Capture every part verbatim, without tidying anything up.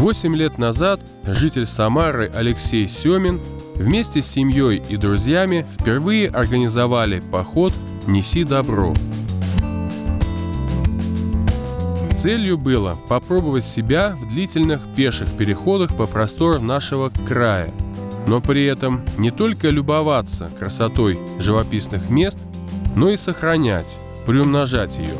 Восемь лет назад житель Самары Алексей Семин вместе с семьей и друзьями впервые организовали поход «Неси добро». Целью было попробовать себя в длительных пеших переходах по просторам нашего края, но при этом не только любоваться красотой живописных мест, но и сохранять, приумножать ее.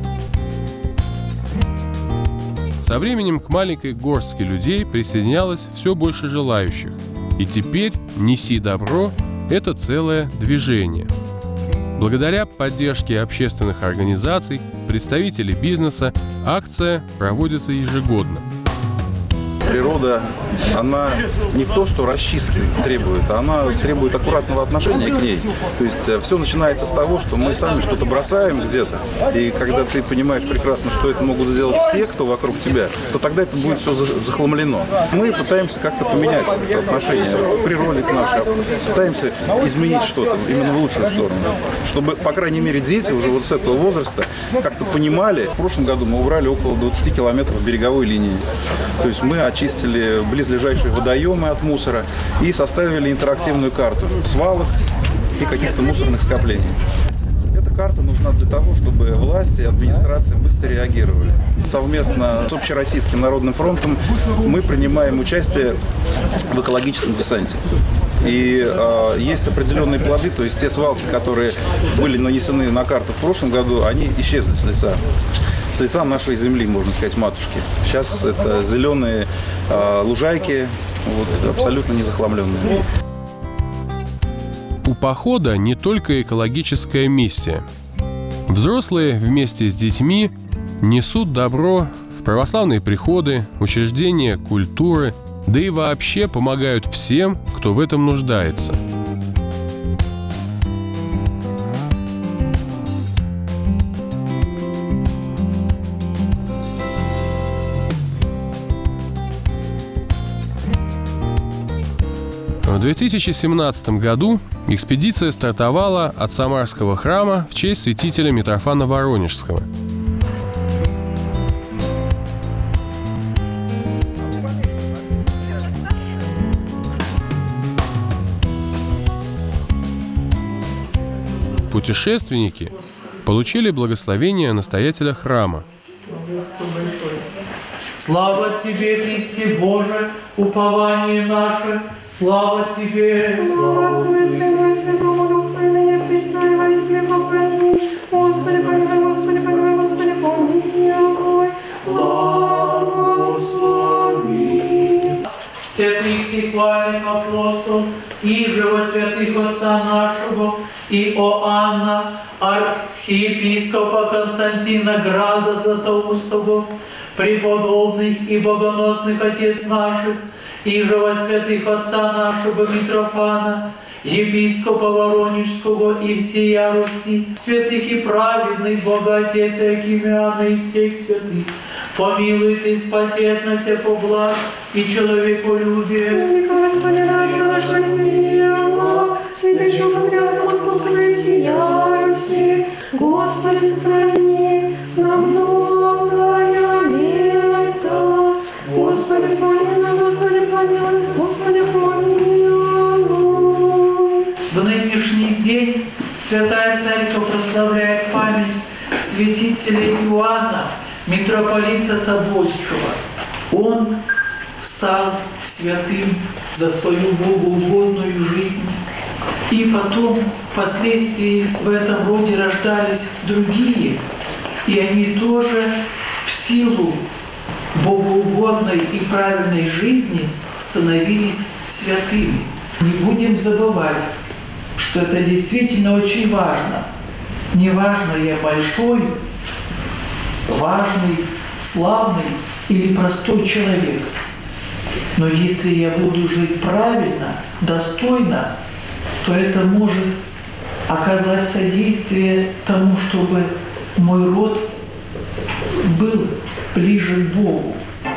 Со временем к маленькой горстке людей присоединялось все больше желающих, и теперь «Неси добро» — это целое движение. Благодаря поддержке общественных организаций, представителей бизнеса, акция проводится ежегодно. Природа, она не в то, что расчистки требует, она требует аккуратного отношения к ней. То есть все начинается с того, что мы сами что-то бросаем где-то, и когда ты понимаешь прекрасно, что это могут сделать все, кто вокруг тебя, то тогда это будет все захламлено. Мы пытаемся как-то поменять это отношение к природе, к нашей, пытаемся изменить что-то именно в лучшую сторону, чтобы, по крайней мере, дети уже вот с этого возраста как-то понимали. В прошлом году мы убрали около двадцати километров береговой линии. То есть мы очистили близлежащие водоемы от мусора и составили интерактивную карту свалок и каких-то мусорных скоплений. Эта карта нужна для того, чтобы власти и администрация быстро реагировали. Совместно с Общероссийским народным фронтом мы принимаем участие в экологическом десанте. И э, есть определенные плоды, то есть те свалки, которые были нанесены на карту в прошлом году, они исчезли с лица. С лица нашей земли, можно сказать, матушки. Сейчас это зеленые э, лужайки, вот, абсолютно не захламленные. У похода не только экологическая миссия. Взрослые вместе с детьми несут добро в православные приходы, учреждения культуры, да и вообще помогают всем, кто в этом нуждается. В две тысячи семнадцатом году экспедиция стартовала от Самарского храма в честь святителя Митрофана Воронежского. Путешественники получили благословение настоятеля храма. Слава Тебе, Христе Боже, упование наше, слава Тебе, слава Тебе, Святой, Святому Духу, и ныне Христу, и во веки веков. Господи, помилуй, Господи, помилуй, Господи, помилуй, благослови. Святых сих хвальных апостол, и живо святых отца нашего, и Иоанна, архиепископа Константина Града Златоустого, преподобных и богоносных отец наших, и живо святых отца нашего Митрофана, епископа Воронежского и всея Руси, святых и праведных Бога Отец Акимиана и всех святых, помилуй Ты, спаси от нас по благ и человеколюбие. Господи, рацию нашу мило, святейшего патриарха Московского и всея Руси, Господи, сохрани на многое лето. Господи, помилуй, Господи, помилуй, Господи, помилуй. В нынешний день Святая Церковь прославляет память святителя Иоанна, митрополита Тобольского. Он стал святым за свою богоугодную жизнь. И потом, впоследствии, в этом роде рождались другие, и они тоже в силу богоугодной и правильной жизни становились святыми. Не будем забывать, что это действительно очень важно. Не важно, я большой, важный, славный или простой человек. Но если я буду жить правильно, достойно, то это может оказать содействие тому, чтобы мой род был ближе к Богу.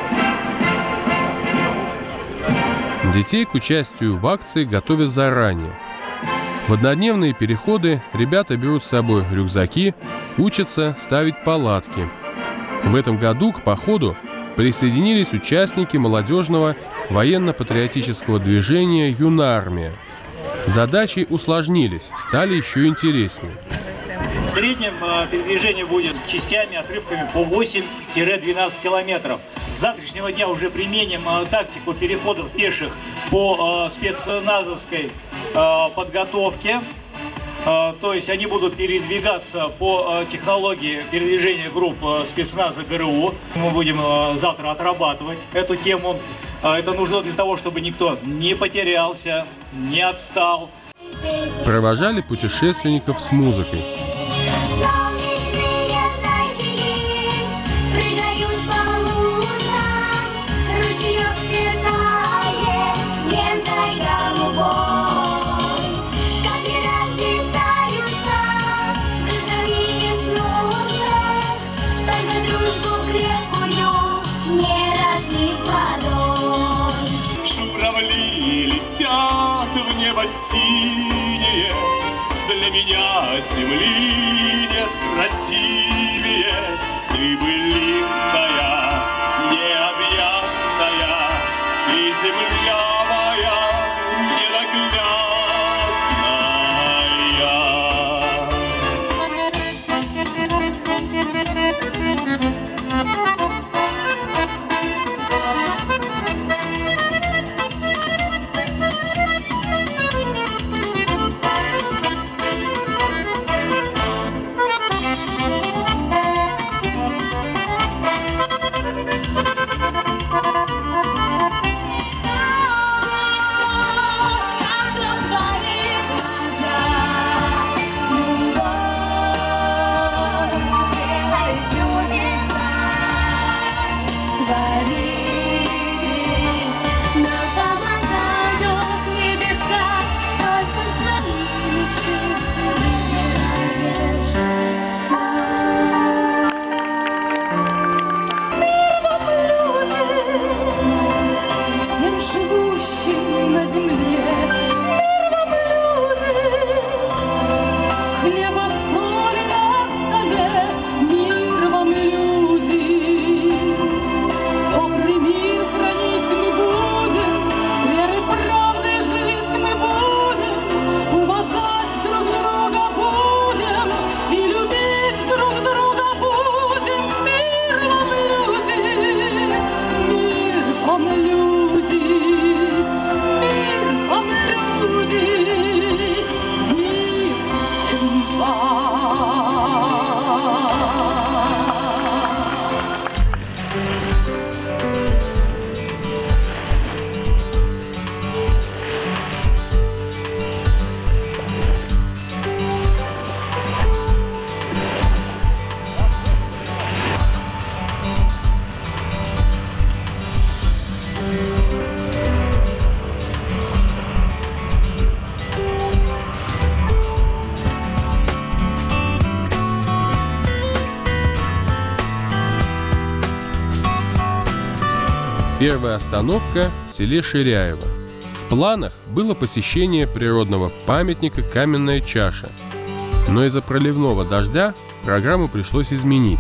Детей к участию в акции готовят заранее. В однодневные переходы ребята берут с собой рюкзаки, учатся ставить палатки. В этом году к походу присоединились участники молодежного военно-патриотического движения «Юнармия». Задачи усложнились, стали еще интереснее. В среднем передвижение будет частями, отрывками по восемь-двенадцать километров. С завтрашнего дня уже применим тактику переходов пеших по спецназовской подготовке. То есть они будут передвигаться по технологии передвижения групп спецназа ГРУ. Мы будем завтра отрабатывать эту тему. Это нужно для того, чтобы никто не потерялся, не отстал. Провожали путешественников с музыкой. Синее, для меня земли нет красивее. Ты былинная, необъятная, ты земля моя Первая остановка в селе Ширяево. В планах было посещение природного памятника «Каменная чаша». Но из-за проливного дождя программу пришлось изменить.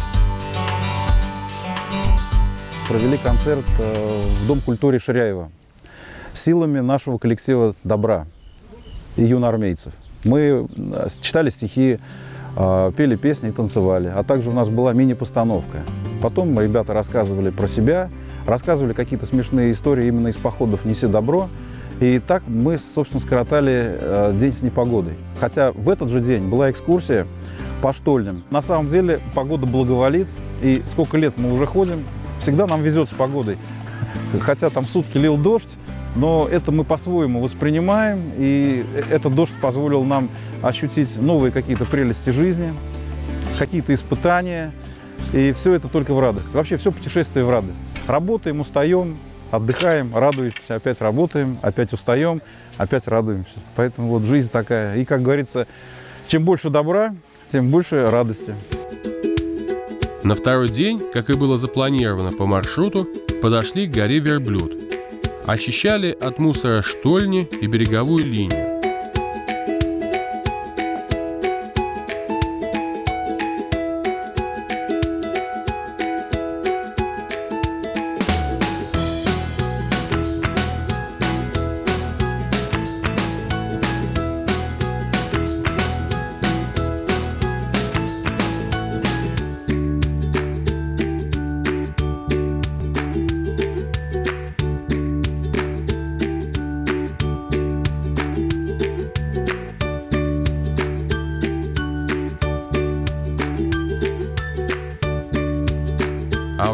Провели концерт в Дом культуры Ширяева силами нашего коллектива «Добра» и юноармейцев. Мы читали стихи, пели песни и танцевали. А также у нас была мини-постановка. Потом ребята рассказывали про себя, рассказывали какие-то смешные истории именно из походов «Неси добро». И так мы, собственно, скоротали день с непогодой. Хотя в этот же день была экскурсия по штольням. На самом деле погода благоволит. И сколько лет мы уже ходим, всегда нам везет с погодой. Хотя там сутки лил дождь, но это мы по-своему воспринимаем. И этот дождь позволил нам ощутить новые какие-то прелести жизни, какие-то испытания. И все это только в радость. Вообще все путешествие в радость. Работаем, устаем, отдыхаем, радуемся, опять работаем, опять устаем, опять радуемся. Поэтому вот жизнь такая. И, как говорится, чем больше добра, тем больше радости. На второй день, как и было запланировано по маршруту, подошли к горе Верблюд. Очищали от мусора штольни и береговую линию.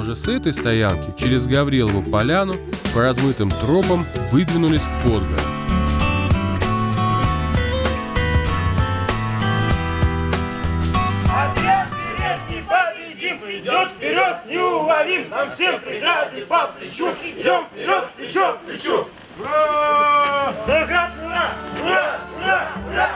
уже с этой стоянки через Гаврилову поляну по размытым тропам выдвинулись к Подгору. Отряд передний победим, идет вперед, неуловим, нам всем преграды по плечу, идем вперед, плечо к плечу. Ура! Ура! Ура! Ура! Ура!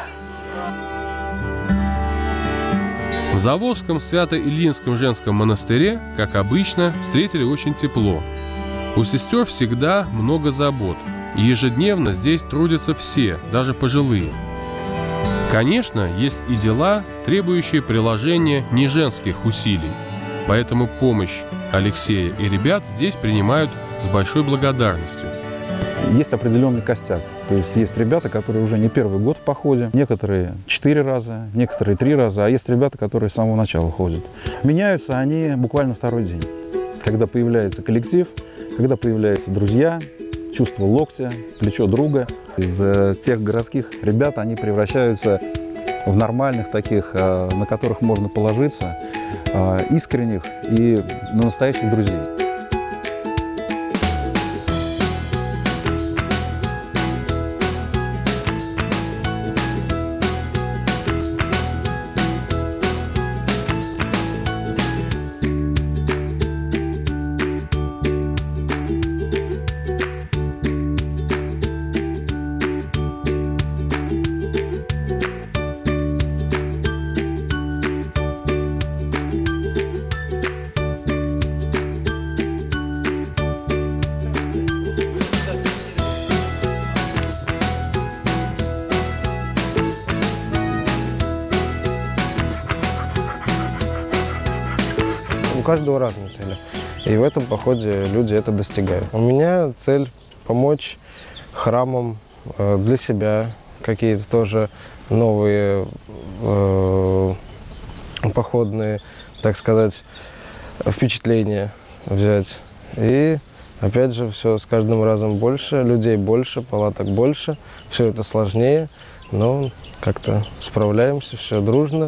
В Заволжском Свято-Ильинском женском монастыре, как обычно, встретили очень тепло. У сестер всегда много забот, и ежедневно здесь трудятся все, даже пожилые. Конечно, есть и дела, требующие приложения не женских усилий, поэтому помощь Алексея и ребят здесь принимают с большой благодарностью. Есть определенный костяк. То есть есть ребята, которые уже не первый год в походе, некоторые четыре раза, некоторые три раза, а есть ребята, которые с самого начала ходят. Меняются они буквально второй день. Когда появляется коллектив, когда появляются друзья, чувство локтя, плечо друга. Из тех городских ребят они превращаются в нормальных таких, на которых можно положиться, искренних и на настоящих друзей. У каждого разные цели. И в этом походе люди это достигают. У меня цель помочь храмам, э, для себя какие-то тоже новые э, походные, так сказать, впечатления взять. И опять же, все с каждым разом больше, людей больше, палаток больше. Все это сложнее, но как-то справляемся, все дружно.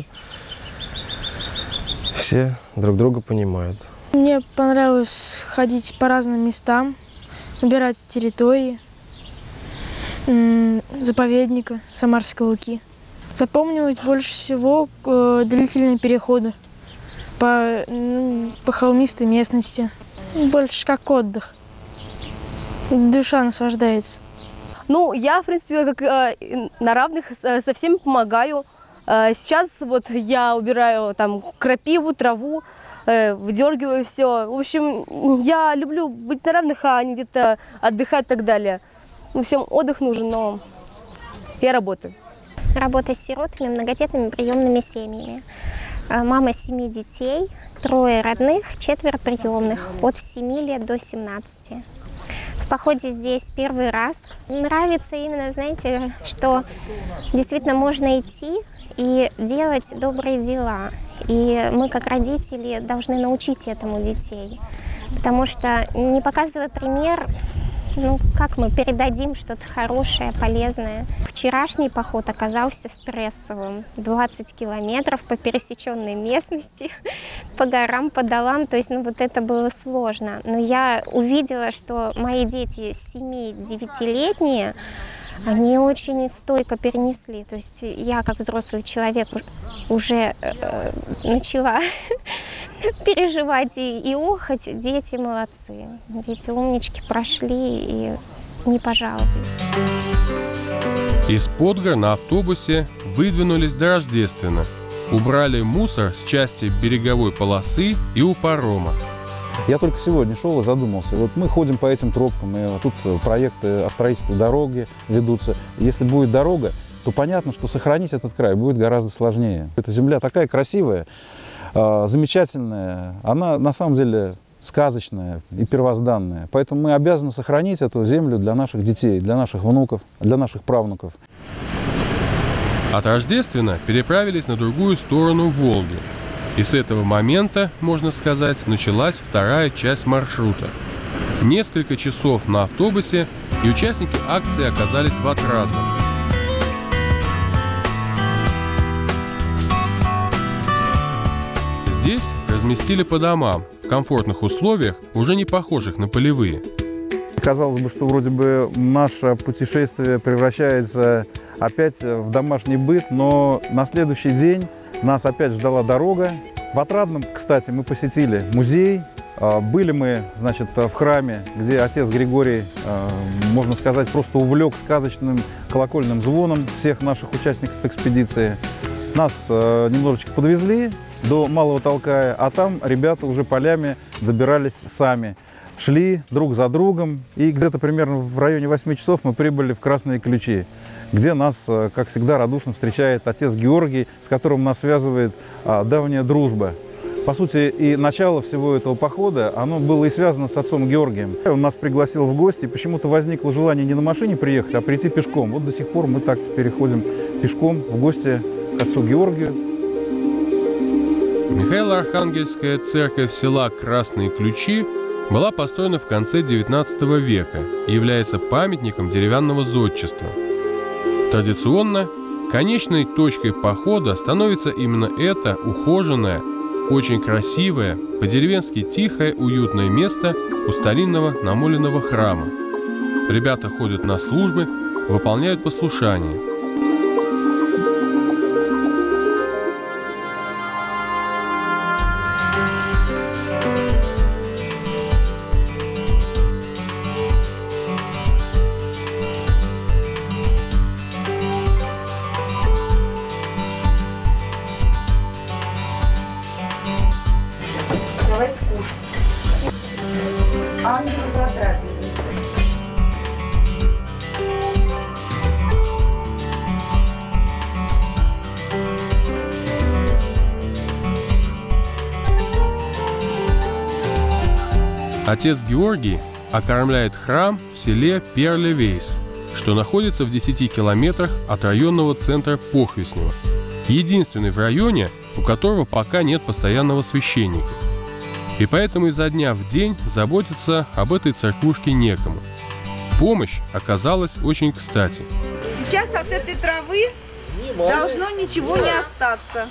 Все друг друга понимают. Мне понравилось ходить по разным местам, убирать территории, заповедника Самарской Луки. Запомнилось больше всего длительные переходы по, по холмистой местности. Больше как отдых. Душа наслаждается. Ну, я, в принципе, как э, на равных со всеми помогаю. Э, сейчас вот я убираю там крапиву, траву, э, выдергиваю все. В общем, я люблю быть на равных, а не где-то отдыхать и так далее. Ну, всем отдых нужен, но я работаю. Работа с сиротами, многодетными приемными семьями. Мама семи детей, трое родных, четверо приемных, от семи лет до семнадцати. В походе здесь первый раз. Нравится именно, знаете, что действительно можно идти и делать добрые дела. И мы, как родители, должны научить этому детей. Потому что, не показывая пример, ну, как мы передадим что-то хорошее, полезное? Вчерашний поход оказался стрессовым. двадцать километров по пересеченной местности, по горам, по долам. То есть, ну, вот это было сложно. Но я увидела, что мои дети семи-девятилетние, они очень стойко перенесли. То есть я, как взрослый человек, уже э, начала переживать и, и охать. Дети молодцы. Дети умнички, прошли и не пожаловались. Из Подгор на автобусе выдвинулись до Рождествена. Убрали мусор с части береговой полосы и у парома. Я только сегодня шел и задумался. Вот мы ходим по этим тропкам, и тут проекты о строительстве дороги ведутся. Если будет дорога, то понятно, что сохранить этот край будет гораздо сложнее. Эта земля такая красивая, замечательная, она на самом деле сказочная и первозданная. Поэтому мы обязаны сохранить эту землю для наших детей, для наших внуков, для наших правнуков. От Рождествена переправились на другую сторону Волги. И с этого момента, можно сказать, началась вторая часть маршрута. Несколько часов на автобусе, и участники акции оказались в Отрадном. Здесь разместили по домам, в комфортных условиях, уже не похожих на полевые. Казалось бы, что вроде бы наше путешествие превращается опять в домашний быт, но на следующий день нас опять ждала дорога. В Отрадном, кстати, мы посетили музей. Были мы, значит, в храме, где отец Григорий, можно сказать, просто увлек сказочным колокольным звоном всех наших участников экспедиции. Нас немножечко подвезли до Малого Толкая, а там ребята уже полями добирались сами. Шли друг за другом, и где-то примерно в районе восьми часов мы прибыли в Красные Ключи, где нас, как всегда, радушно встречает отец Георгий, с которым нас связывает давняя дружба. По сути, и начало всего этого похода, оно было и связано с отцом Георгием. Он нас пригласил в гости, и почему-то возникло желание не на машине приехать, а прийти пешком. Вот до сих пор мы так теперь ходим пешком в гости к отцу Георгию. Михаило-Архангельская церковь села Красные Ключи была построена в конце девятнадцатого века и является памятником деревянного зодчества. Традиционно конечной точкой похода становится именно это ухоженное, очень красивое, по-деревенски тихое, уютное место у старинного намоленного храма. Ребята ходят на службы, выполняют послушание. Давайте кушать. Ангел за трапезой. Отец Георгий окормляет храм в селе Перле-Вейс, что находится в десяти километрах от районного центра Похвеснево, единственный в районе, у которого пока нет постоянного священника. И поэтому изо дня в день заботиться об этой церквушке некому. Помощь оказалась очень кстати. Сейчас от этой травы должно ничего не остаться.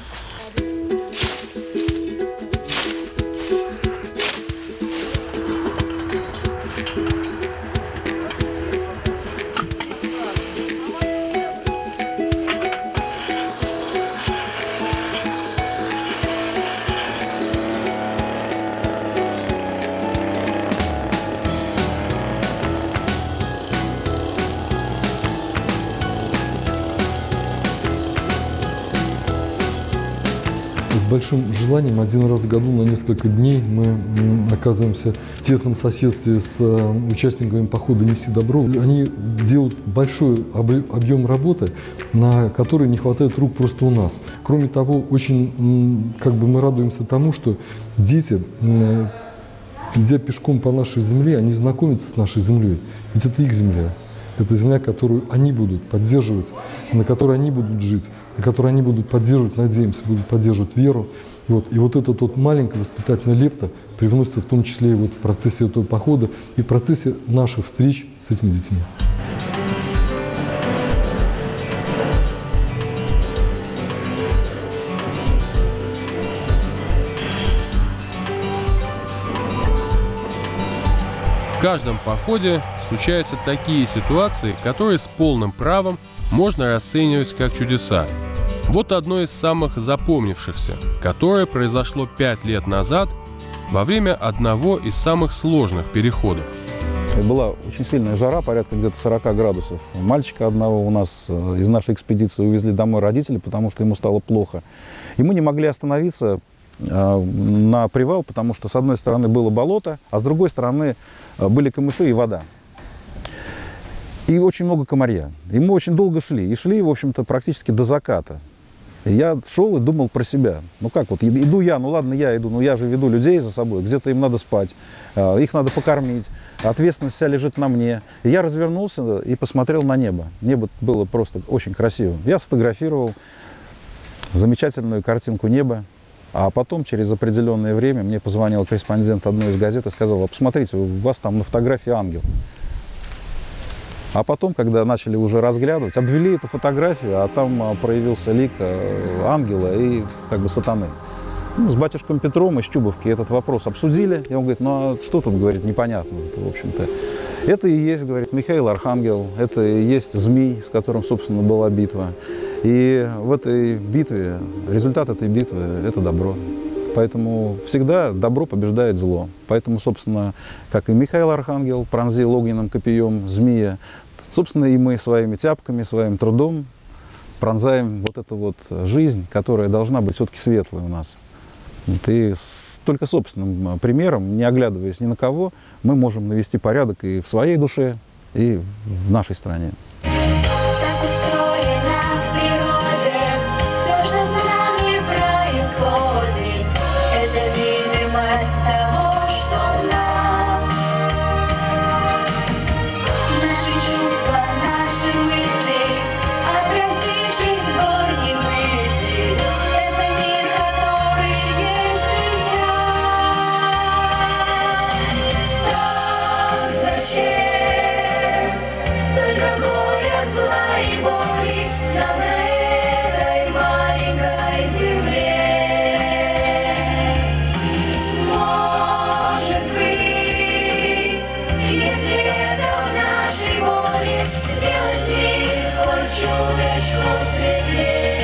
С большим желанием один раз в году на несколько дней мы оказываемся в тесном соседстве с участниками похода «Неси добро». Они делают большой объем работы, на который не хватает рук просто у нас. Кроме того, очень как бы мы радуемся тому, что дети, идя пешком по нашей земле, они знакомятся с нашей землей. Ведь это их земля. Это земля, которую они будут поддерживать, на которой они будут жить, на которой они будут поддерживать, надеемся, будут поддерживать веру. И вот, и вот эта вот маленькая воспитательная лепта привносится в том числе и вот в процессе этого похода и в процессе наших встреч с этими детьми. В каждом походе случаются такие ситуации, которые с полным правом можно расценивать как чудеса. Вот одно из самых запомнившихся, которое произошло пять лет назад во время одного из самых сложных переходов. Была очень сильная жара, порядка где-то сорока градусов. Мальчика одного у нас из нашей экспедиции увезли домой родители, потому что ему стало плохо. И мы не могли остановиться на привал, потому что с одной стороны было болото, а с другой стороны были камыши и вода. И очень много комарья. И мы очень долго шли. И шли, в общем-то, практически до заката. И я шел и думал про себя. Ну как вот, иду я, ну ладно, я иду, но я же веду людей за собой. Где-то им надо спать, их надо покормить. Ответственность вся лежит на мне. И я развернулся и посмотрел на небо. Небо было просто очень красивым. Я сфотографировал замечательную картинку неба. А потом, через определенное время, мне позвонил корреспондент одной из газет и сказал: а посмотрите, у вас там на фотографии ангел. А потом, когда начали уже разглядывать, обвели эту фотографию, а там проявился лик ангела и как бы сатаны. Ну, с батюшком Петром из Чубовки этот вопрос обсудили. И он говорит, ну а что тут, говорит, непонятно, в общем-то. Это и есть, говорит, Михаил Архангел, это и есть Змий, с которым, собственно, была битва. И в этой битве, результат этой битвы – это добро. Поэтому всегда добро побеждает зло. Поэтому, собственно, как и Михаил Архангел пронзил огненным копьем змея, собственно, и мы своими тяпками, своим трудом пронзаем вот эту вот жизнь, которая должна быть все-таки светлой у нас. И с, только собственным примером, не оглядываясь ни на кого, мы можем навести порядок и в своей душе, и в нашей стране. Чудочку светлее.